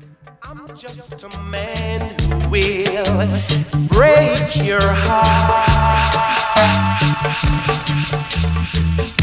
I'm just a man who will break your heart.